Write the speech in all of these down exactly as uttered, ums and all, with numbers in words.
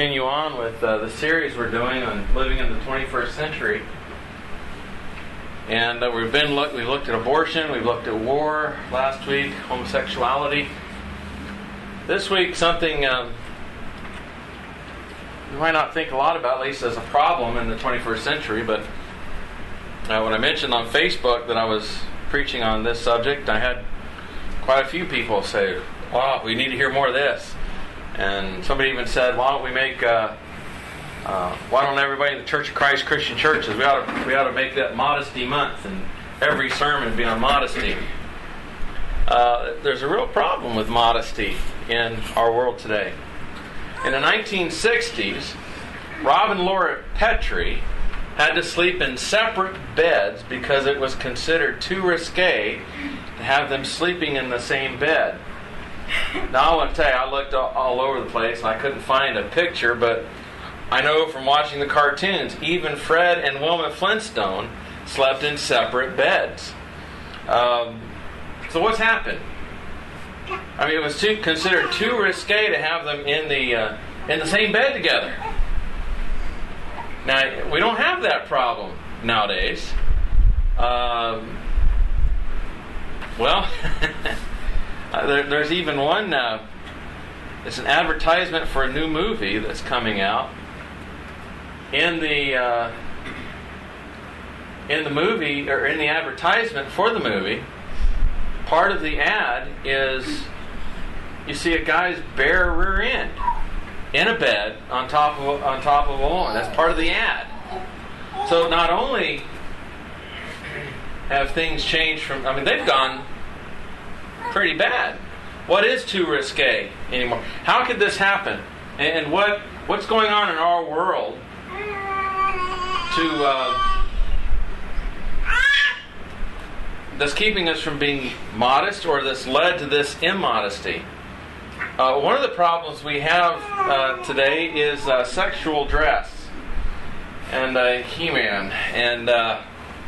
continue on with uh, the series we're doing on living in the twenty-first century. And uh, we've been look, we looked at abortion, we've looked at war last week, homosexuality. This week, something um, you might not think a lot about, at least as a problem in the twenty-first century, but uh, when I mentioned on Facebook that I was preaching on this subject, I had quite a few people say, "Wow, we need to hear more of this." And somebody even said, "Why don't we make? Uh, uh, why don't everybody in the Church of Christ Christian churches? We ought to we ought to make that Modesty Month, and every sermon be on modesty." Uh, there's a real problem with modesty in our world today. In the nineteen sixties, Rob and Laura Petrie had to sleep in separate beds because it was considered too risque to have them sleeping in the same bed. Now I want to tell you, I looked all, all over the place and I couldn't find a picture, but I know from watching the cartoons, even Fred and Wilma Flintstone slept in separate beds. Um, so what's happened? I mean, it was too, considered too risque to have them in the uh, in the same bed together. Now we don't have that problem nowadays. Um, well. Uh, there, there's even one, uh, it's an advertisement for a new movie that's coming out. In the uh, in the movie, or in the advertisement for the movie, part of the ad is you see a guy's bare rear end in a bed on top of on top of a woman. That's part of the ad. So not only have things changed from, I mean, they've gone pretty bad. What is too risque anymore? How could this happen? And what what's going on in our world to uh, that's keeping us from being modest, or that's led to this immodesty? Uh, one of the problems we have uh, today is uh, sexual dress and uh, He-Man. And uh,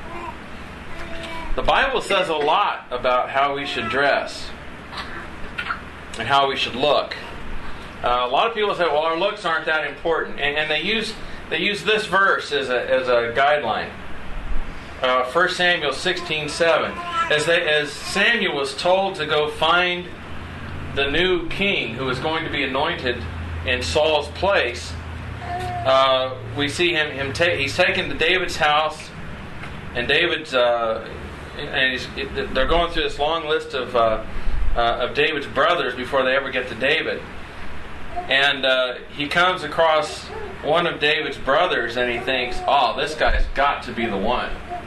the Bible says a lot about how we should dress and how we should look. Uh, a lot of people say, "Well, our looks aren't that important," and, and they use they use this verse as a as a guideline. Uh, First Samuel sixteen seven, as they as Samuel was told to go find the new king who was going to be anointed in Saul's place. Uh, we see him him ta- he's taken to David's house, and David's. Uh, And he's, they're going through this long list of uh, uh, of David's brothers before they ever get to David. And uh, he comes across one of David's brothers and he thinks, "Oh, this guy's got to be the one."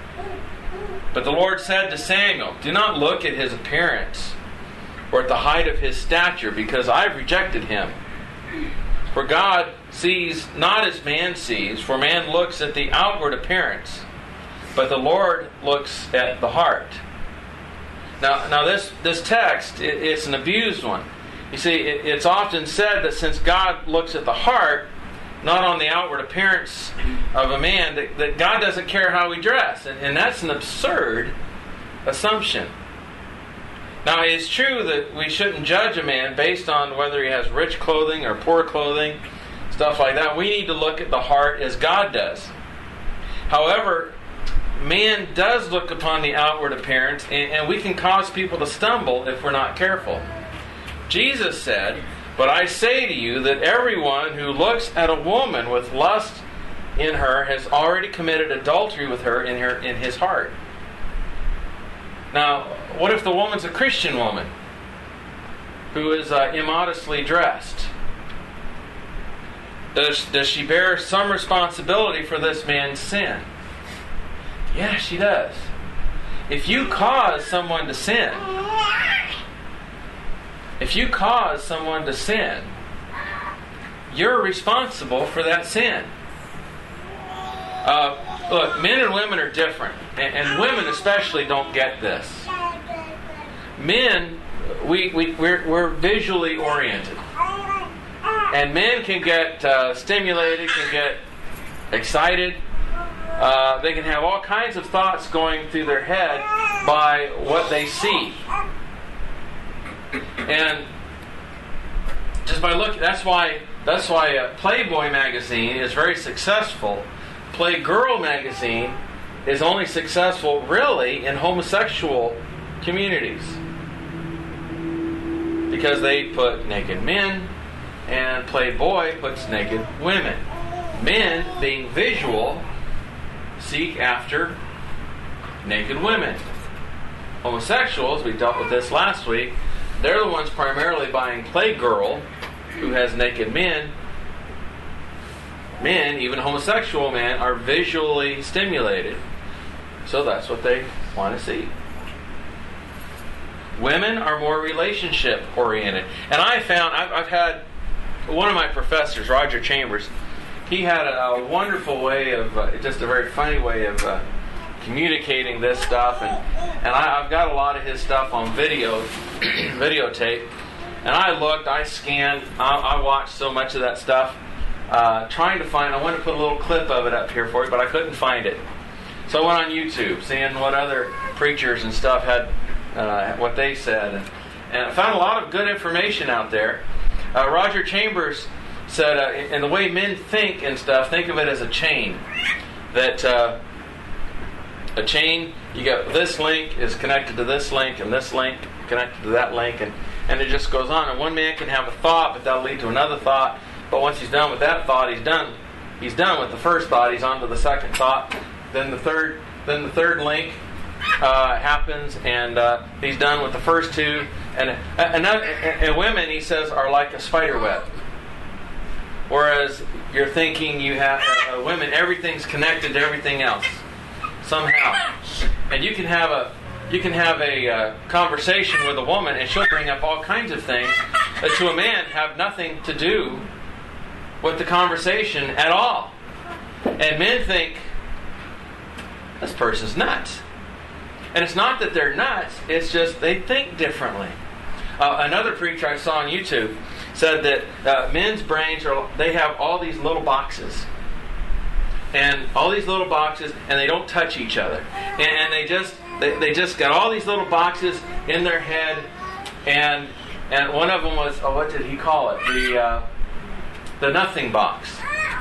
But the Lord said to Samuel, "Do not look at his appearance or at the height of his stature, because I've rejected him. For God sees not as man sees, for man looks at the outward appearance, but the Lord looks at the heart." Now, now this this text, it, it's an abused one. You see, it, it's often said that since God looks at the heart, not on the outward appearance of a man, that, that God doesn't care how we dress. And, and that's an absurd assumption. Now, it's true that we shouldn't judge a man based on whether he has rich clothing or poor clothing, stuff like that. We need to look at the heart as God does. However, man does look upon the outward appearance, and, and we can cause people to stumble if we're not careful. Jesus said, "But I say to you that everyone who looks at a woman with lust in her has already committed adultery with her in her in his heart." Now, what if the woman's a Christian woman who is uh, immodestly dressed? Does, does she bear some responsibility for this man's sin? Yeah, she does. If you cause someone to sin, if you cause someone to sin, you're responsible for that sin. Uh, look, men and women are different, and, and women especially don't get this. Men, we, we, we're, we're visually oriented. And men can get uh, stimulated, can get excited. Uh, they can have all kinds of thoughts going through their head by what they see. And Just by look, that's why that's why uh, Playboy magazine is very successful. Playgirl magazine is only successful really in homosexual communities because they put naked men, and Playboy puts naked women. Men, being visual, seek after naked women. Homosexuals, we dealt with this last week, they're the ones primarily buying Playgirl, who has naked men. Men, even homosexual men, are visually stimulated. So that's what they want to see. Women are more relationship oriented. And I found, I've, I've had one of my professors, Roger Chambers, he had a, a wonderful way of, uh, just a very funny way of uh, communicating this stuff. And, and I, I've got a lot of his stuff on video, videotape. And I looked, I scanned, I, I watched so much of that stuff, uh, trying to find, I wanted to put a little clip of it up here for you, but I couldn't find it. So I went on YouTube, seeing what other preachers and stuff had, uh, what they said. And, and I found a lot of good information out there. Uh, Roger Chambers said, uh, in the way men think and stuff, think of it as a chain. That uh, a chain, you got this link is connected to this link, and this link connected to that link, and, and it just goes on. And one man can have a thought, but that'll lead to another thought. But once he's done with that thought, he's done. He's done with the first thought. He's on to the second thought. Then the third, then the third link uh, happens, and uh, he's done with the first two. And, and, and women, he says, are like a spider web. Whereas you're thinking you have uh, women, everything's connected to everything else somehow, and you can have a you can have a uh, conversation with a woman, and she'll bring up all kinds of things that to a man have nothing to do with the conversation at all. And men think, this person's nuts. And it's not that they're nuts, it's just they think differently. Uh, another preacher I saw on YouTube said that uh, men's brains, are they have all these little boxes. And all these little boxes, and they don't touch each other. And, and they just they, they just got all these little boxes in their head. And and one of them was, oh, what did he call it? The, uh, the nothing box.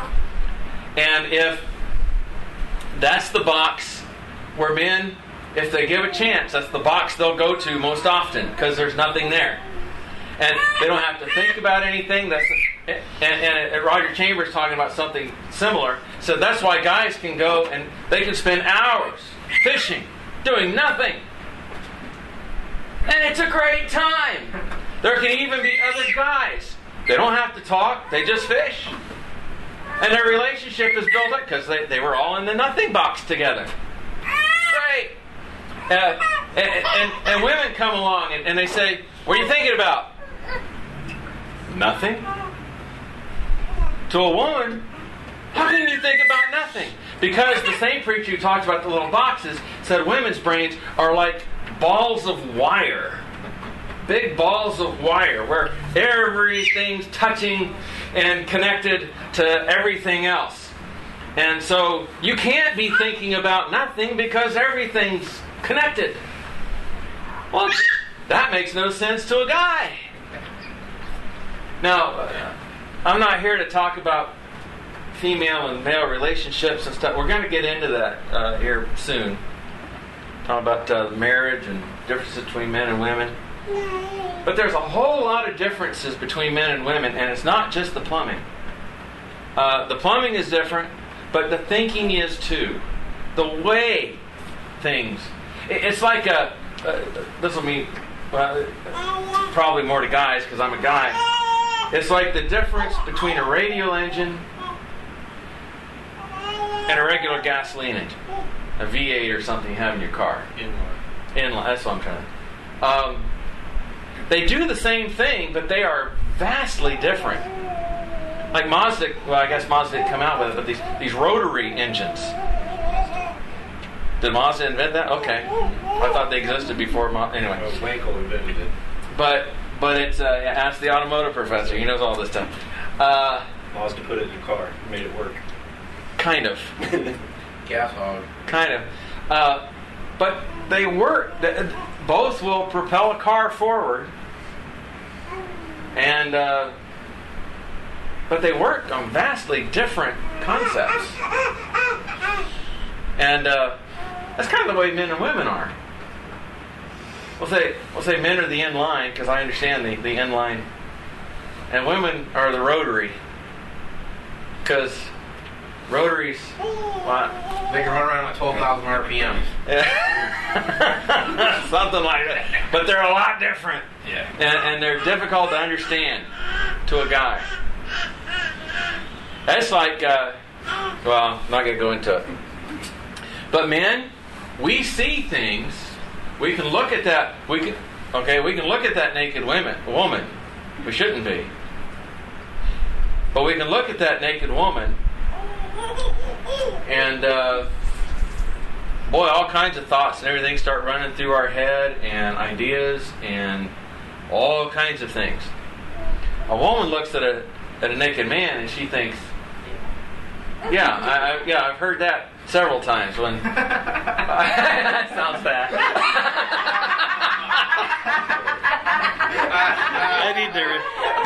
And if that's the box where men, if they give a chance, that's the box they'll go to most often because there's nothing there. And they don't have to think about anything. That's and, and, and Roger Chambers talking about something similar. So that's why guys can go and they can spend hours fishing, doing nothing. And it's a great time. There can even be other guys. They don't have to talk. They just fish. And their relationship is built up because they, they were all in the nothing box together. Great. Uh, and, and, and women come along and, and they say, what are you thinking about? Nothing. To a woman, how can you think about nothing? Because the same preacher who talked about the little boxes said women's brains are like balls of wire. Big balls of wire where everything's touching and connected to everything else. And so you can't be thinking about nothing because everything's connected. Well, that makes no sense to a guy. Now, uh, I'm not here to talk about female and male relationships and stuff. We're going to get into that uh, here soon. Talk about uh, marriage and differences between men and women. But there's a whole lot of differences between men and women, and it's not just the plumbing. Uh, the plumbing is different, but the thinking is too. The way things. It's like a. Uh, this will mean well, probably more to guys because I'm a guy. It's like the difference between a radial engine and a regular gasoline engine, a V eight or something you have in your car. Inline. Inline. That's what I'm trying to. Um, they do the same thing, but they are vastly different. Like Mazda. Well, I guess Mazda didn't come out with it, but these these rotary engines. Did Mazda invent that? Okay. I thought they existed before Mazda. Anyway. Well, Wankel invented it. But but it's uh, ask the automotive professor. He knows all this stuff. Uh, Mazda put it in the car, made it work. Kind of. Gas hog. Kind of. Uh, but they work. Both will propel a car forward, and uh, but they work on vastly different concepts. And uh, that's kind of the way men and women are. We'll say, we'll say men are the in-line, because I understand the, the in-line. And women are the rotary. Because rotaries, well, They can run around at twelve thousand R P Ms. something like that. But they're a lot different. Yeah. And, and they're difficult to understand to a guy. That's like, uh, well, I'm not going to go into it. But men, we see things. We can look at that. We can, okay, we can look at that naked women, woman. We shouldn't be. But we can look at that naked woman, and uh, boy, all kinds of thoughts and everything start running through our head, and ideas, and all kinds of things. A woman looks at a at a naked man, and she thinks, "Yeah, I, I, yeah, I've heard that several times." When that sounds bad. I need to.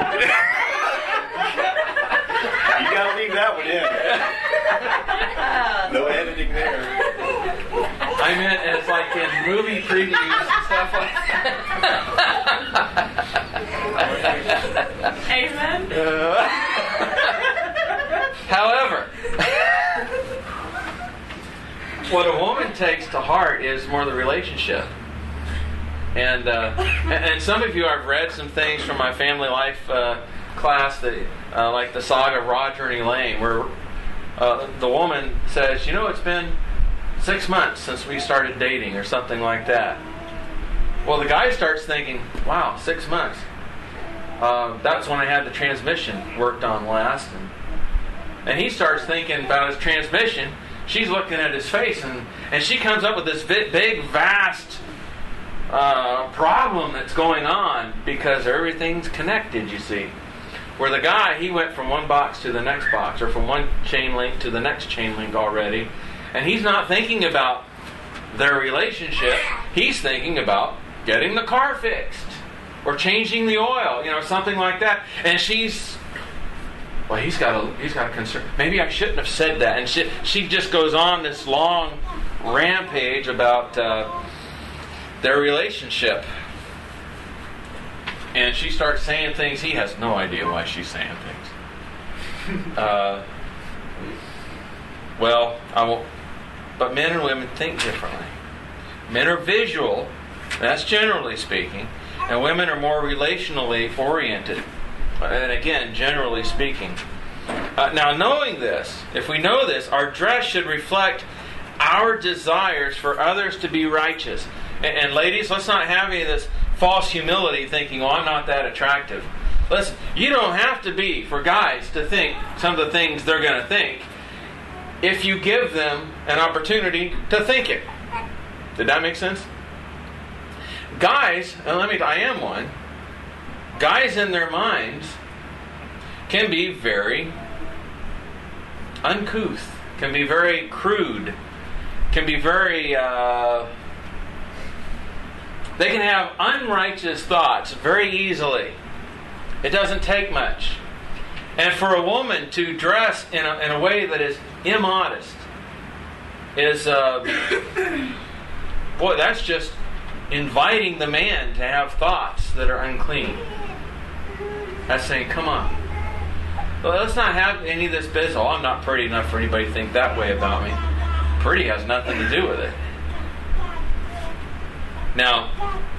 You gotta leave that one in. No editing there. I meant as like in movie previews and stuff like that. Amen. Uh, however, what a woman takes to heart is more the relationship. And, uh, and and some of you, I've read some things from my family life uh, class, that, uh, like the saga of Roger and Elaine, where uh, the woman says, you know, it's been six months since we started dating, or something like that. Well, the guy starts thinking, wow, six months. Uh, that's when I had the transmission worked on last. And, and he starts thinking about his transmission. She's looking at his face, and, and she comes up with this big, big vast uh, problem that's going on, because everything's connected, you see. Where the guy, he went from one box to the next box, or from one chain link to the next chain link already, and he's not thinking about their relationship. He's thinking about getting the car fixed, or changing the oil, you know, something like that. And she's, well, he's got a he's got a concern. Maybe I shouldn't have said that. And she she just goes on this long rampage about uh, their relationship. And she starts saying things. He has no idea why she's saying things. Uh, well, I won't. But men and women think differently. Men are visual, that's generally speaking, and women are more relationally oriented. And again, generally speaking. Uh, now, knowing this, if we know this, our dress should reflect our desires for others to be righteous. And, and ladies, let's not have any of this false humility thinking, well, I'm not that attractive. Listen, you don't have to be for guys to think some of the things they're going to think, if you give them an opportunity to think it. Did that make sense? Guys, and let me, I am one, guys in their minds can be very uncouth, can be very crude, can be very, uh, they can have unrighteous thoughts very easily. It doesn't take much. And for a woman to dress in a, in a way that is immodest is, uh, boy, that's just inviting the man to have thoughts that are unclean. That's saying, come on. Well, let's not have any of this business. Oh, I'm not pretty enough for anybody to think that way about me. Pretty has nothing to do with it. Now,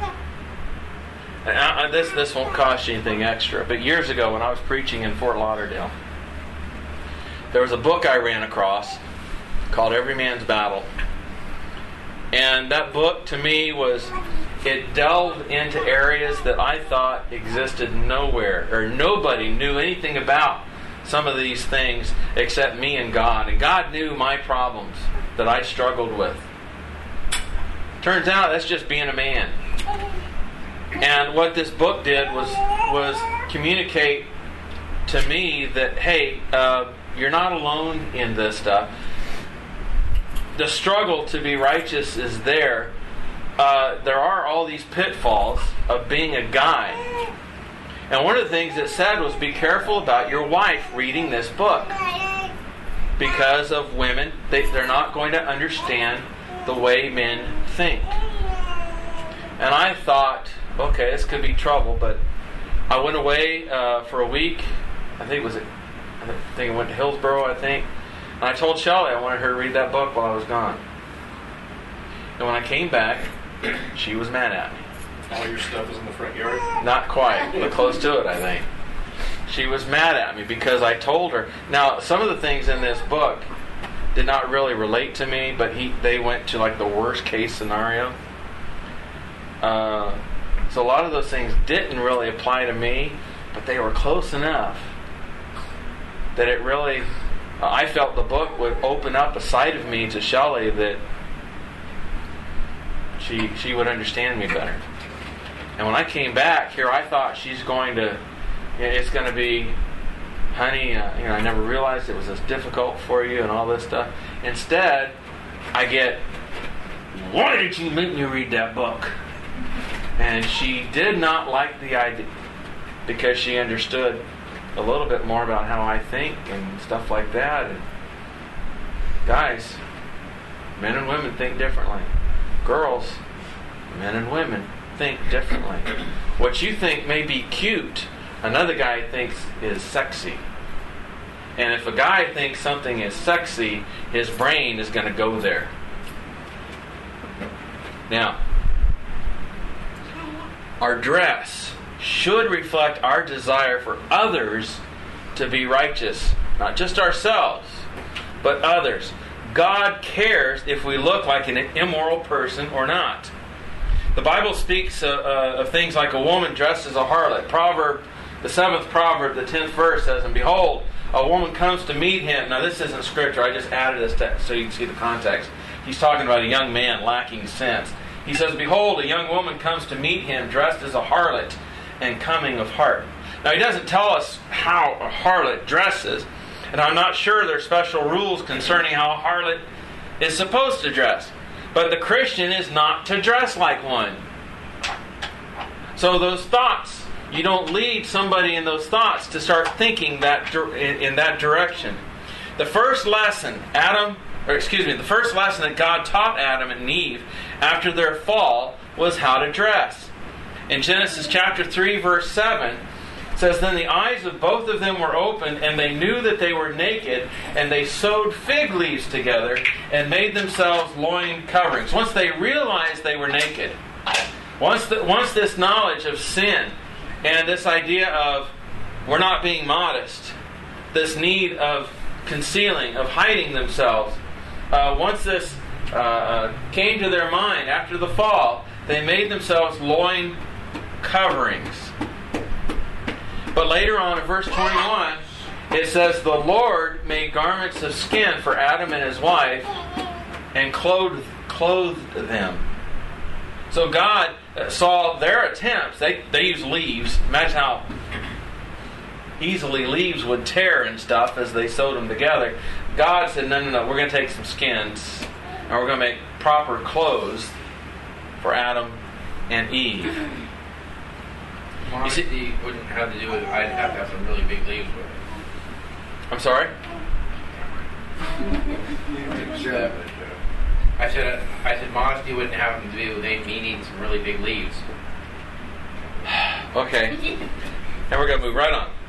I, I, this this won't cost you anything extra, but years ago when I was preaching in Fort Lauderdale, there was a book I ran across called Every Man's Battle. And that book to me was, it delved into areas that I thought existed nowhere, or nobody knew anything about some of these things except me and God. And God knew my problems that I struggled with. Turns out that's just being a man. And what this book did was was communicate to me that, hey, uh, you're not alone in this stuff. The struggle to be righteous is there. Uh, there are all these pitfalls of being a guy. And one of the things it said was, be careful about your wife reading this book. Because of women, they, they're not going to understand the way men think. And I thought, okay, this could be trouble, but I went away uh, for a week. I think it was, I think I went to Hillsboro, I think. And I told Shelley I wanted her to read that book while I was gone. And when I came back, she was mad at me. All your stuff is in the front yard? Not quite, but close to it, I think. She was mad at me because I told her. Now, some of the things in this book did not really relate to me, but he they went to like the worst case scenario. Uh, so a lot of those things didn't really apply to me, but they were close enough that it really, uh, I felt the book would open up a side of me to Shelley that she she would understand me better. And when I came back here, I thought she's going to, it's going to be, honey, uh, you know, I never realized it was as difficult for you and all this stuff. Instead, I get, why did you make me read that book? And she did not like the idea because she understood a little bit more about how I think and stuff like that. And guys, men and women think differently. Girls, men and women think differently. What you think may be cute, another guy thinks is sexy. And if a guy thinks something is sexy, his brain is going to go there. Now, our dress should reflect our desire for others to be righteous. Not just ourselves, but others. God cares if we look like an immoral person or not. The Bible speaks uh, uh, of things like a woman dressed as a harlot. Proverb, the seventh proverb, the tenth verse says, and behold, a woman comes to meet him. Now this isn't scripture, I just added this text so you can see the context. He's talking about a young man lacking sense. He says, behold, a young woman comes to meet him dressed as a harlot and coming of heart. Now he doesn't tell us how a harlot dresses, and I'm not sure there are special rules concerning how a harlot is supposed to dress. But the Christian is not to dress like one. So those thoughts, you don't lead somebody in those thoughts to start thinking that in that direction. The first lesson, Adam, or excuse me, the first lesson that God taught Adam and Eve after their fall was how to dress. In Genesis chapter three, verse seven, it says, then the eyes of both of them were opened, and they knew that they were naked, and they sewed fig leaves together and made themselves loin coverings. Once they realized they were naked, once the, once this knowledge of sin and this idea of we're not being modest, this need of concealing, of hiding themselves, uh, once this uh, uh, came to their mind after the fall, they made themselves loin coverings. But later on in verse twenty-one, it says, the Lord made garments of skin for Adam and his wife and clothed, clothed them. So God saw their attempts. They, they used leaves. Imagine how easily leaves would tear and stuff as they sewed them together. God said, no, no, no, we're going to take some skins and we're going to make proper clothes for Adam and Eve. Modesty wouldn't have to do with, I'd have to have some really big leaves with it. I'm sorry? I said, I said modesty wouldn't have to do with me needing some really big leaves. Okay. And we're going to move right on.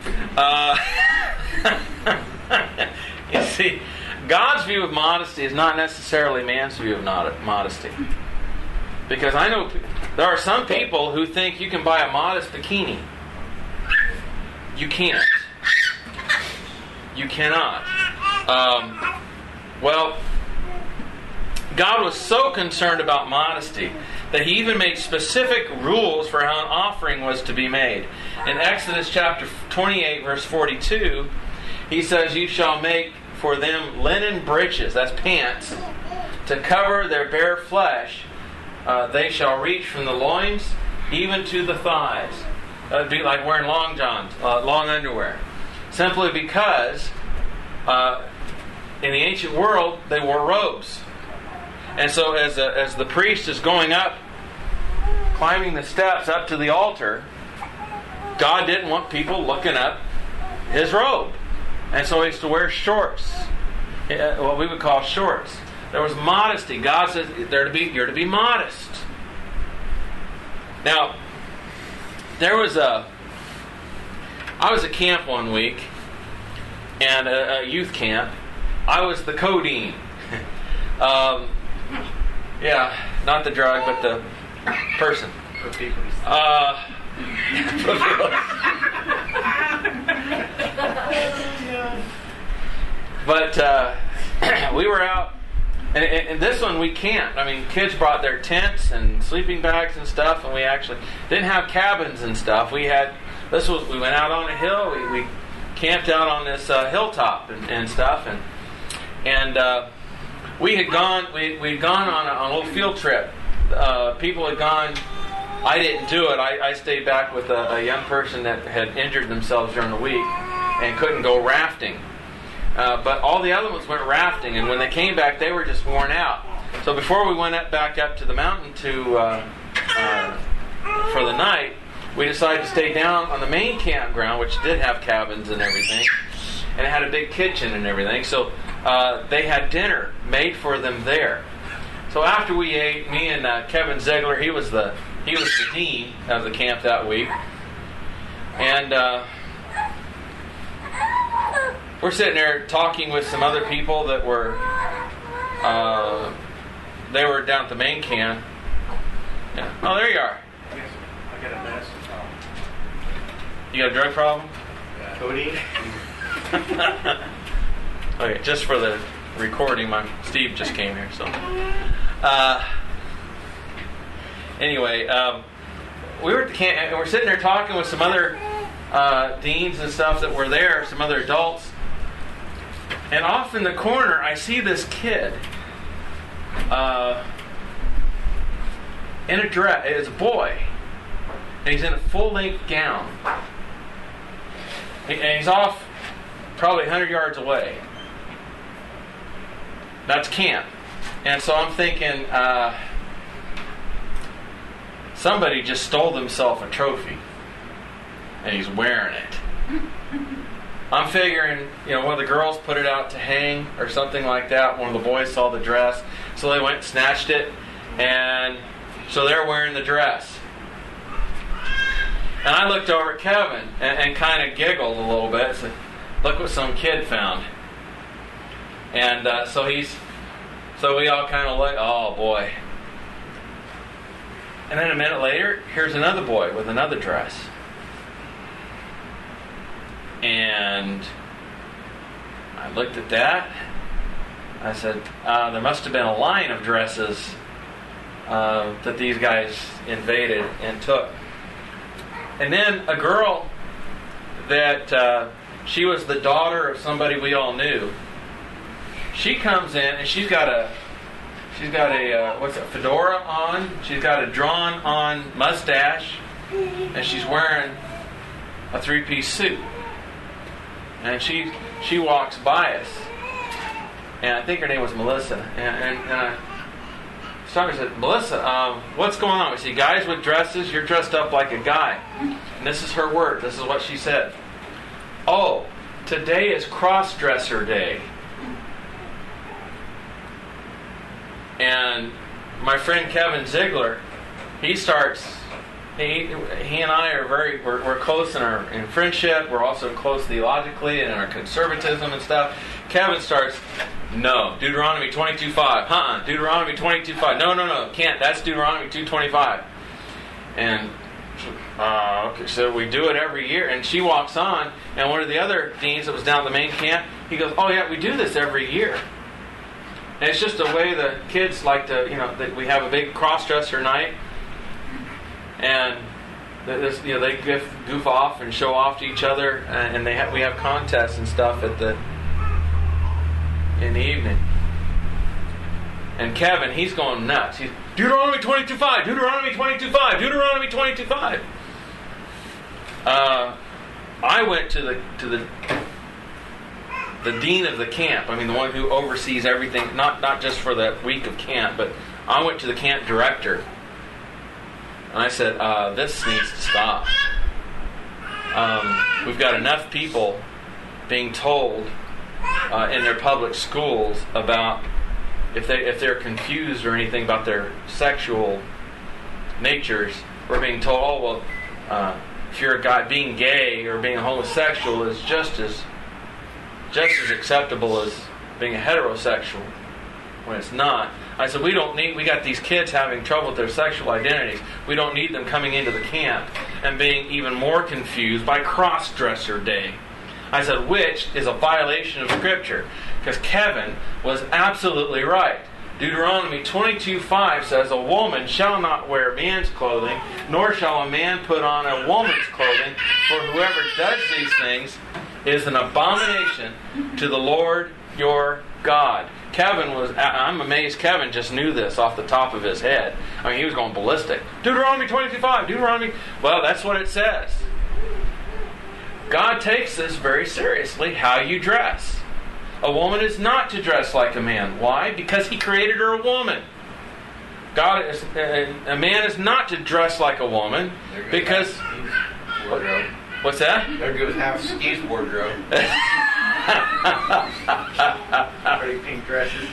Uh, you see, God's view of modesty is not necessarily man's view of modesty. Because I know there are some people who think you can buy a modest bikini. You can't. You cannot. Um, well, God was so concerned about modesty that He even made specific rules for how an offering was to be made. In Exodus chapter twenty-eight, verse forty-two, He says, you shall make for them linen breeches, that's pants, to cover their bare flesh. Uh, they shall reach from the loins even to the thighs. That would be like wearing long johns, uh, long underwear. Simply because uh, in the ancient world they wore robes. And so as, a, as the priest is going up, climbing the steps up to the altar, God didn't want people looking up his robe. And so he used to wear shorts. What we would call shorts. There was modesty. God says they're to be, you're to be modest. Now, there was a... I was at camp one week, and a, a youth camp. I was the co-dean. um, yeah, not the drug, but the person. Uh, but uh, we were out, and, and this one we camped. I mean, kids brought their tents and sleeping bags and stuff, and we actually didn't have cabins and stuff. We had this was we went out on a hill. We, we camped out on this uh, hilltop and, and stuff, and and uh, we had gone we we'd gone on a, on a little field trip. Uh, people had gone. I didn't do it. I, I stayed back with a, a young person that had injured themselves during the week and couldn't go rafting. Uh, but all the other ones went rafting, and when they came back, they were just worn out. So before we went up, back up to the mountain to uh, uh, for the night, we decided to stay down on the main campground, which did have cabins and everything, and it had a big kitchen and everything. So uh, they had dinner made for them there. So after we ate, me and uh, Kevin Ziegler, he was the he was the dean of the camp that week, and uh, we're sitting there talking with some other people that were uh, they were down at the main camp. Yeah. Oh, there you are. I got a medicine problem. You got a drug problem? Codeine? Okay, just for the recording, my Steve just came here, so. Uh, anyway, um, we were at the camp, and we're sitting there talking with some other uh, deans and stuff that were there, some other adults. And off in the corner, I see this kid uh, in a dress. It's a boy, and he's in a full-length gown, and he's off probably one hundred yards away. That's camp. And so I'm thinking, uh, somebody just stole themselves a trophy, and he's wearing it. I'm figuring, you know, one of the girls put it out to hang or something like that. One of the boys saw the dress, so they went and snatched it, and so they're wearing the dress. And I looked over at Kevin and, and kind of giggled a little bit. Said, "Look what some kid found." And uh, so he's, so we all kind of look, oh boy. And then a minute later, here's another boy with another dress. And I looked at that. I said, uh, there must have been a line of dresses uh, that these guys invaded and took. And then a girl that uh, she was the daughter of somebody we all knew. She comes in and she's got a she's got a uh, what's a fedora on. She's got a drawn on mustache, and she's wearing a three-piece suit. And she she walks by us, and I think her name was Melissa. And, and, and I started said, "Melissa, um, what's going on?" We see guys with dresses. You're dressed up like a guy. And this is her word. This is what she said. "Oh, today is cross-dresser day." And my friend Kevin Ziegler, he starts. He he and I are very we're, we're close in our in friendship. We're also close theologically and in our conservatism and stuff. Kevin starts, no, Deuteronomy twenty-two five. Uh-uh, Deuteronomy twenty-two five. No, no, no, can't. That's Deuteronomy two twenty-five. And uh, okay, so we do it every year. And she walks on, and one of the other deans that was down at the main camp, he goes, "Oh yeah, we do this every year." And it's just a way the kids like to, you know, that we have a big cross-dresser night, and this, you know, they goof, goof off and show off to each other, and they have we have contests and stuff at the in the evening. And Kevin, he's going nuts. He's Deuteronomy twenty-two five, Deuteronomy twenty-two five, Deuteronomy twenty-two five. Uh, I went to the to the. the dean of the camp, I mean the one who oversees everything, not not just for that week of camp, but I went to the camp director, and I said, uh, this needs to stop. Um, we've got enough people being told uh, in their public schools about if they if they're confused or anything about their sexual natures. We're being told, oh well, uh, if you're a guy, being gay or being a homosexual is just as just as acceptable as being a heterosexual, when it's not. I said, we don't need, we got these kids having trouble with their sexual identities. We don't need them coming into the camp and being even more confused by cross-dresser day. I said, which is a violation of Scripture. Because Kevin was absolutely right. Deuteronomy twenty-two five says, a woman shall not wear man's clothing, nor shall a man put on a woman's clothing, for whoever does these things is an abomination to the Lord your God. Kevin was, I'm amazed Kevin just knew this off the top of his head. I mean, he was going ballistic. Deuteronomy twenty-two five, Deuteronomy. Well, that's what it says. God takes this very seriously, how you dress. A woman is not to dress like a man. Why? Because He created her a woman. God is, uh, a man is not to dress like a woman because... Wardrobe. What's that? There goes half Steve's wardrobe. Pretty pink dresses.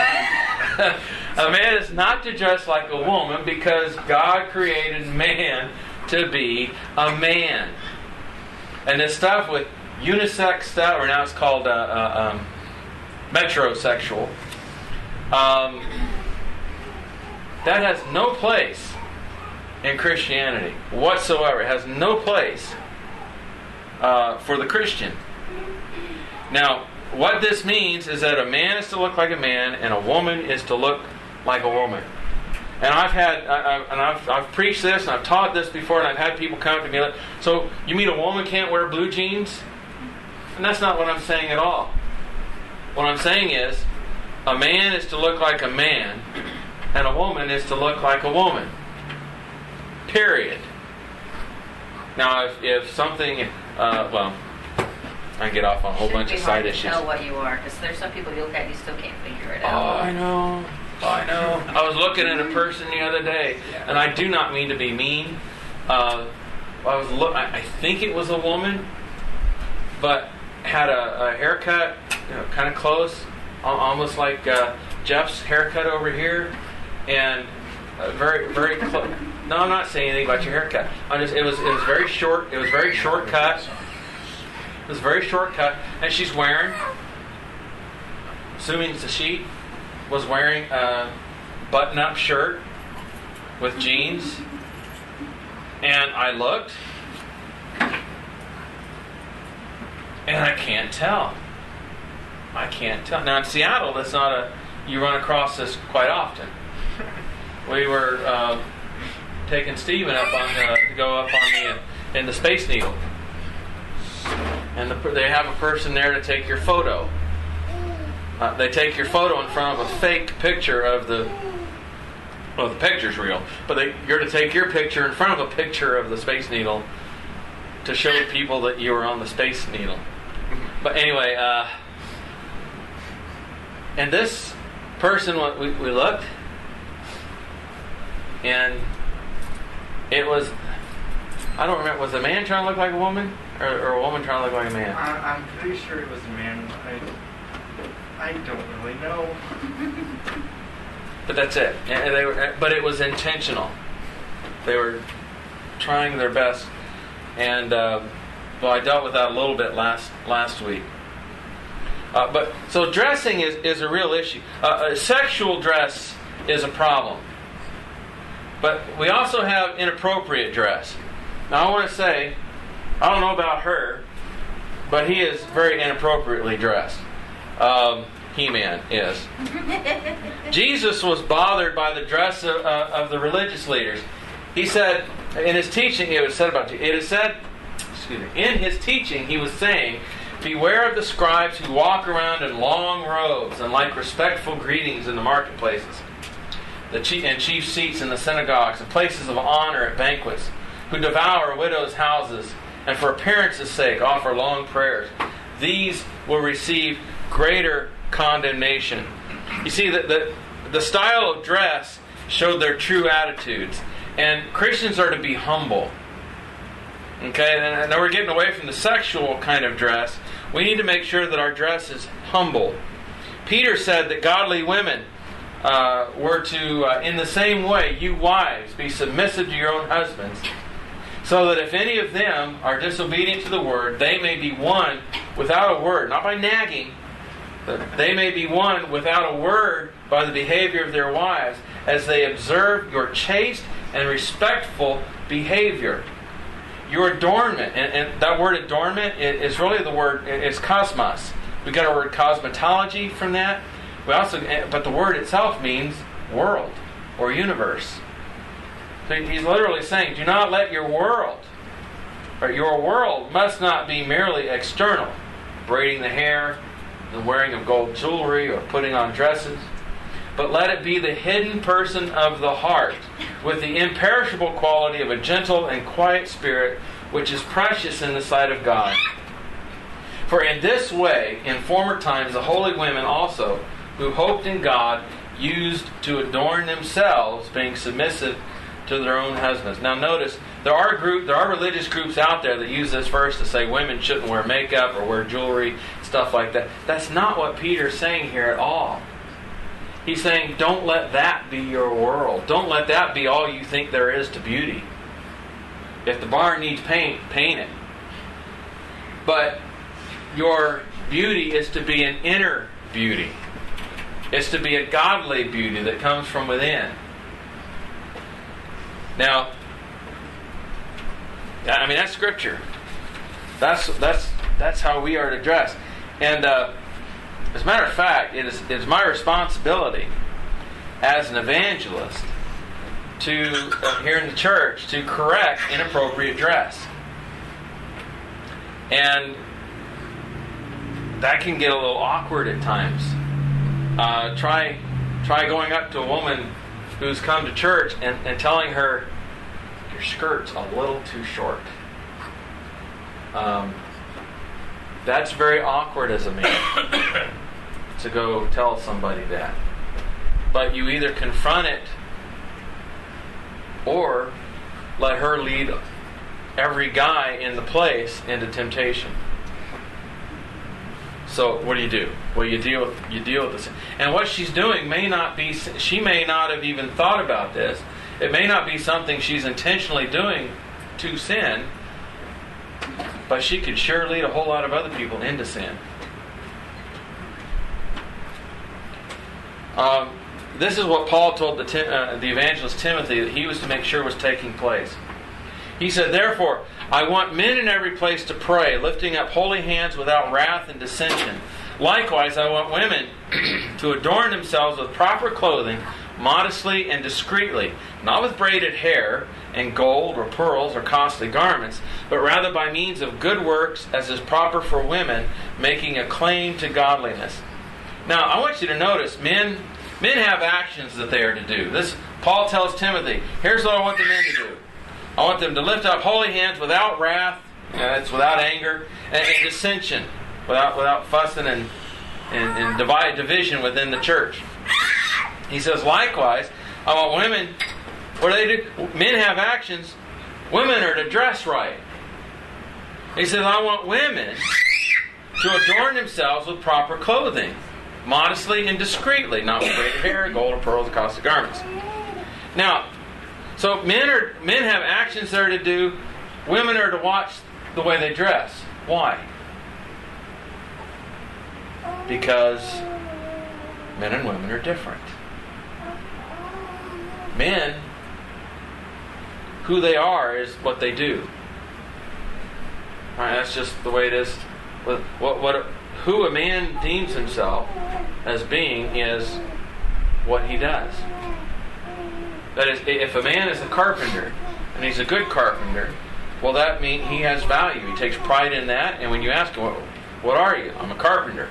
A man is not to dress like a woman because God created man to be a man. And this stuff with unisex stuff, or now it's called uh, uh, um, metrosexual, um, that has no place in Christianity whatsoever. It has no place uh, for the Christian. Now, what this means is that a man is to look like a man and a woman is to look like a woman. And I've had, I, I, and I've, I've preached this and I've taught this before, and I've had people come up to me like, so you mean a woman can't wear blue jeans? And that's not what I'm saying at all. What I'm saying is, a man is to look like a man, and a woman is to look like a woman. Period. Now, if, if something, uh, well, I can get off on a whole bunch of side issues. It shouldn't be hard to tell what you are, because there's some people you look at and you still can't figure it Oh, out. I know. Oh, I know. I was looking at a person the other day, and I do not mean to be mean. Uh, I was look. I, I think it was a woman, but had a, a haircut, you know, kind of close, al- almost like uh, Jeff's haircut over here, and uh, very, very close. No, I'm not saying anything about your haircut. I just it was it was very short. It was very short cut. It was very short cut, and she's wearing, assuming it's a she, was wearing a button-up shirt with jeans, and I looked, and I can't tell. I can't tell. Now in Seattle, that's not a, you run across this quite often. We were uh, taking Stephen up on the, to go up on the in the Space Needle, and the, they have a person there to take your photo. Uh, they take your photo in front of a fake picture of the. Well, the picture's real, but they, you're to take your picture in front of a picture of the Space Needle to show people that you were on the Space Needle. But anyway, uh, and this person, we, we looked, and it was, I don't remember, was a man trying to look like a woman? Or, or a woman trying to look like a man? I, I'm pretty sure it was a man. I, I don't really know. But that's it. And they were, but it was intentional. They were trying their best. And uh, well, I dealt with that a little bit last last week. Uh, but so dressing is, is a real issue. Uh, sexual dress is a problem. But we also have inappropriate dress. Now I want to say, I don't know about her, but he is very inappropriately dressed. Um, He-Man is. Jesus was bothered by the dress of, uh, of the religious leaders. He said, in his teaching, it was said about it is said, excuse me, in his teaching, he was saying, beware of the scribes who walk around in long robes and like respectful greetings in the marketplaces, the chief, and chief seats in the synagogues, and places of honor at banquets, who devour widows' houses, and for appearance's sake offer long prayers. These will receive greater condemnation. You see, that the, the style of dress showed their true attitudes. And Christians are to be humble. Okay, and now we're getting away from the sexual kind of dress. We need to make sure that our dress is humble. Peter said that godly women uh, were to, uh, in the same way, you wives, be submissive to your own husbands, so that if any of them are disobedient to the word, they may be won without a word, not by nagging, but they may be won without a word by the behavior of their wives, as they observe your chaste and respectful behavior. Your adornment, and, and that word adornment is really the word, it's cosmos. We got our word cosmetology from that. We also, but the word itself means world or universe. So he's literally saying, do not let your world, or your world must not be merely external, braiding the hair, the wearing of gold jewelry, or putting on dresses, but let it be the hidden person of the heart, with the imperishable quality of a gentle and quiet spirit, which is precious in the sight of God. For in this way, in former times, the holy women also, who hoped in God, used to adorn themselves, being submissive to their own husbands. Now notice, there are group, there are religious groups out there that use this verse to say women shouldn't wear makeup or wear jewelry, stuff like that. That's not what Peter's saying here at all. He's saying, don't let that be your world. Don't let that be all you think there is to beauty. If the barn needs paint, paint it. But your beauty is to be an inner beauty. It's to be a godly beauty that comes from within. Now, I mean, that's Scripture. That's that's that's how we are to dress. And uh, as a matter of fact, it is, it is my responsibility as an evangelist to, uh, here in the church, to correct inappropriate dress. And that can get a little awkward at times. Uh, try try going up to a woman who's come to church and, and telling her, your skirt's a little too short. Um, that's very awkward as a man to go tell somebody that. But you either confront it or let her lead every guy in the place into temptation. So what do you do? Well, you deal with you deal with this, and what she's doing may not be. She may not have even thought about this. It may not be something she's intentionally doing to sin, but she could sure lead a whole lot of other people into sin. Um, this is what Paul told the Tim, uh, the evangelist Timothy that he was to make sure was taking place. He said, therefore, I want men in every place to pray, lifting up holy hands without wrath and dissension. Likewise, I want women to adorn themselves with proper clothing, modestly and discreetly, not with braided hair and gold or pearls or costly garments, but rather by means of good works, as is proper for women, making a claim to godliness. Now, I want you to notice, men, men have actions that they are to do. This Paul tells Timothy, here's what I want the men to do. I want them to lift up holy hands without wrath, you know, that's without anger, and, and dissension, without without fussing and, and, and divide division within the church. He says, likewise, I want women, what do they do? Men have actions, women are to dress right. He says, I want women to adorn themselves with proper clothing, modestly and discreetly, not with braided hair, gold or pearls, or costly garments. Now, so men are men have actions they're to do. Women are to watch the way they dress. Why? Because men and women are different. Men, who they are is what they do. All right, that's just the way it is. What, what, what, who a man deems himself as being is what he does. That is, if a man is a carpenter, and he's a good carpenter, well, that means he has value. He takes pride in that, and when you ask him, what, what are you? I'm a carpenter.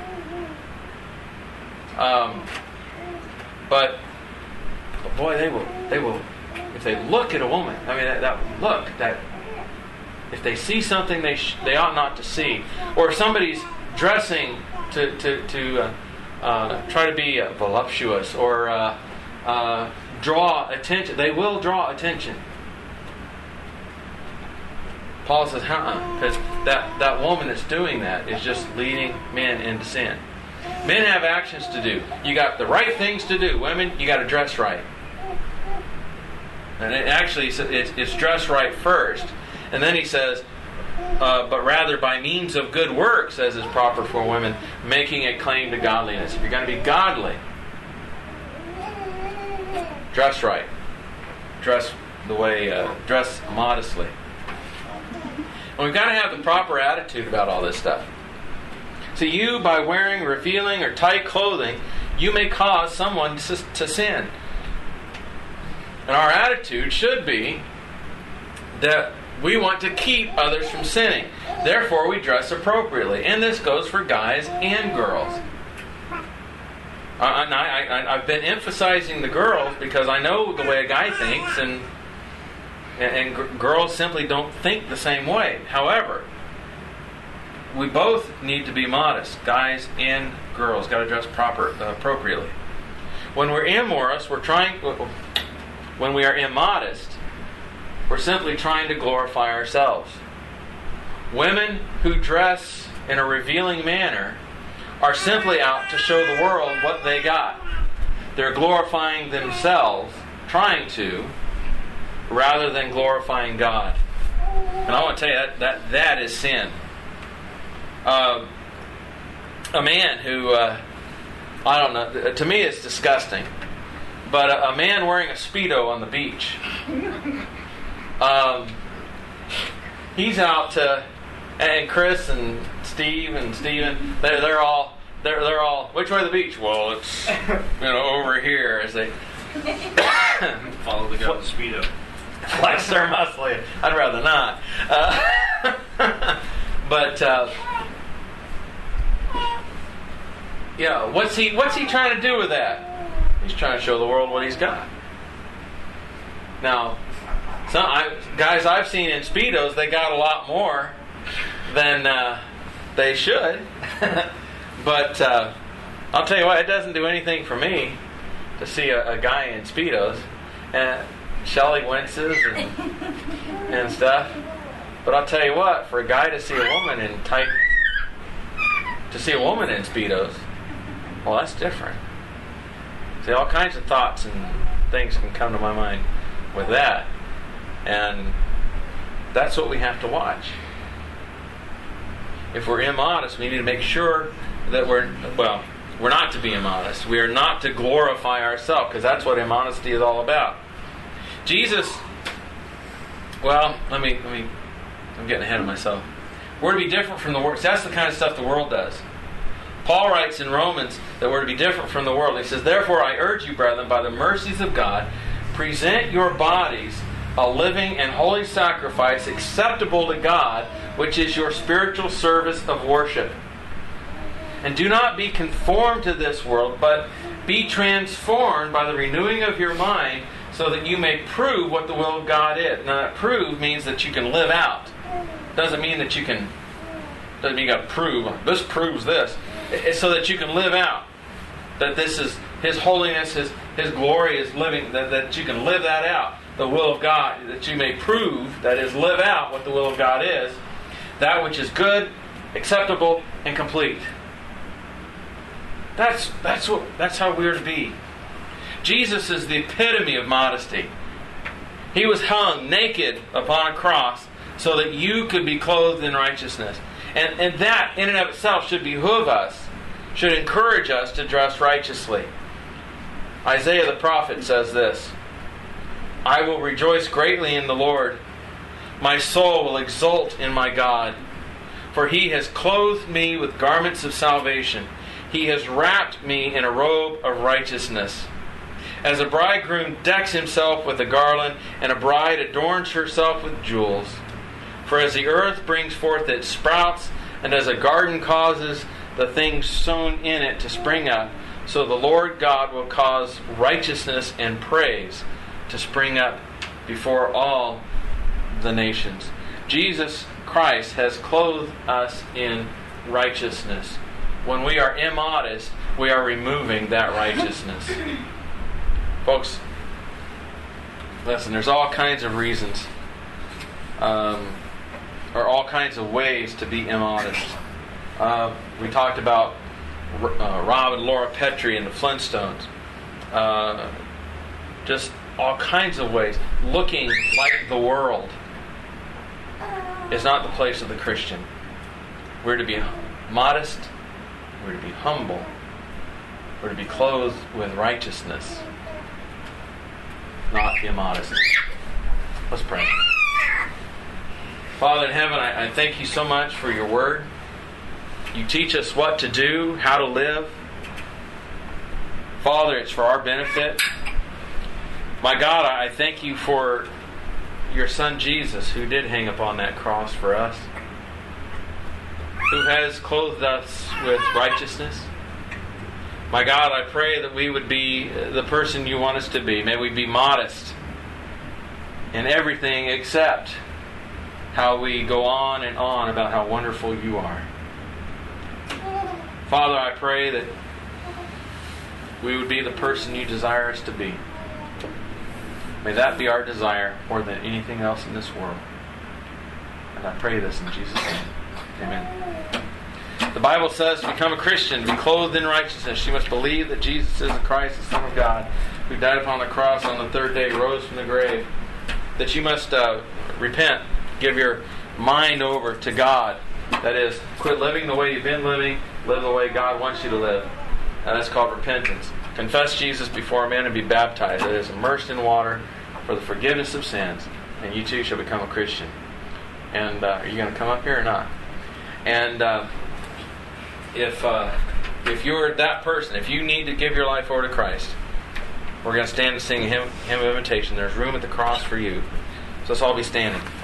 Um, but, but boy, they will, they will, if they look at a woman, I mean, that, that look, that, if they see something they sh- they ought not to see, or if somebody's dressing to to to uh, uh, try to be uh, voluptuous or uh, uh, draw attention, they will draw attention. Paul says, uh-uh, because that, that woman that's doing that is just leading men into sin. Men have actions to do. You got the right things to do. Women, you got to dress right. And it actually, it's, it's dress right first. And then he says, uh, but rather by means of good works, as is proper for women, making a claim to godliness. If you're going to be godly, dress right. Dress the way, uh, dress modestly. And we've got to have the proper attitude about all this stuff. See, you, by wearing revealing or tight clothing, you may cause someone to, to sin. And our attitude should be that we want to keep others from sinning. Therefore, we dress appropriately. And this goes for guys and girls. I, I, I, I've been emphasizing the girls because I know the way a guy thinks, and and, and g- girls simply don't think the same way. However, we both need to be modest, guys and girls. Got to dress proper, uh, appropriately. When we're immodest, we're trying. When we are immodest, we're simply trying to glorify ourselves. Women who dress in a revealing manner are simply out to show the world what they got. They're glorifying themselves, trying to, rather than glorifying God. And I want to tell you that that, that is sin. Uh, a man who, uh, I don't know, to me it's disgusting, but a, a man wearing a Speedo on the beach, um, he's out to, and Chris and Steve and Steven, they're, they're all, they're, they're all, which way to the beach? Well, it's, you know, over here, as they Follow the guy with the Speedo. flex their muscle. I'd rather not. Uh, but, uh, yeah, what's he, what's he trying to do with that? He's trying to show the world what he's got. Now, some I, guys I've seen in Speedos, they got a lot more than uh, they should. But uh, I'll tell you what, it doesn't do anything for me to see a, a guy in Speedos. And Shelly winces and, and stuff. But I'll tell you what, for a guy to see a woman in tight, to see a woman in Speedos, well, that's different. See, all kinds of thoughts and things can come to my mind with that. And that's what we have to watch. If we're immodest, we need to make sure that we're, well, we're not to be immodest. We are not to glorify ourselves, because that's what immodesty is all about. Jesus, well, let me, let me, I'm getting ahead of myself. We're to be different from the world. That's the kind of stuff the world does. Paul writes in Romans that we're to be different from the world. He says, therefore I urge you, brethren, by the mercies of God, present your bodies a living and holy sacrifice acceptable to God, which is your spiritual service of worship. And do not be conformed to this world, but be transformed by the renewing of your mind, so that you may prove what the will of God is. Now, that prove means that you can live out. Doesn't mean that you can, doesn't mean you got to prove, this proves this. It's so that you can live out. That this is His holiness, His, His glory is living, that, that you can live that out. The will of God, that you may prove, that is, live out what the will of God is. That which is good, acceptable, and complete. That's, that's, what, that's how we're to be. Jesus is the epitome of modesty. He was hung naked upon a cross so that you could be clothed in righteousness. And, and that, in and of itself, should behoove us, should encourage us to dress righteously. Isaiah the prophet says this, I will rejoice greatly in the Lord. My soul will exult in my God. For He has clothed me with garments of salvation. He has wrapped me in a robe of righteousness. As a bridegroom decks himself with a garland, and a bride adorns herself with jewels. For as the earth brings forth its sprouts, and as a garden causes the things sown in it to spring up, so the Lord God will cause righteousness and praise to spring up before all the nations. Jesus Christ has clothed us in righteousness. When we are immodest, we are removing that righteousness. Folks, listen, there's all kinds of reasons um, are all kinds of ways to be immodest. Uh, we talked about uh, Rob and Laura Petrie and the Flintstones. Uh, just all kinds of ways. Looking like the world is not the place of the Christian. We're to be modest. We're to be humble. We're to be clothed with righteousness, not immodesty. Let's pray. Father in heaven, I, I thank you so much for your word. You teach us what to do, how to live. Father, it's for our benefit. My God, I thank you for your Son Jesus, who did hang upon that cross for us, who has clothed us with righteousness. My God, I pray that we would be the person you want us to be. May we be modest in everything except how we go on and on about how wonderful you are. Father, I pray that we would be the person you desire us to be. May that be our desire more than anything else in this world. And I pray this in Jesus' name. Amen. The Bible says to become a Christian, to be clothed in righteousness, you must believe that Jesus is the Christ, the Son of God, who died upon the cross on the third day, rose from the grave. That you must uh, repent, give your mind over to God. That is, quit living the way you've been living, live the way God wants you to live. And that's called repentance. Confess Jesus before men and be baptized. That is, immersed in water for the forgiveness of sins. And you too shall become a Christian. And uh, are you going to come up here or not? And uh, if uh, if you're that person, if you need to give your life over to Christ, we're going to stand and sing a hymn, hymn of invitation. There's room at the cross for you. So let's all be standing.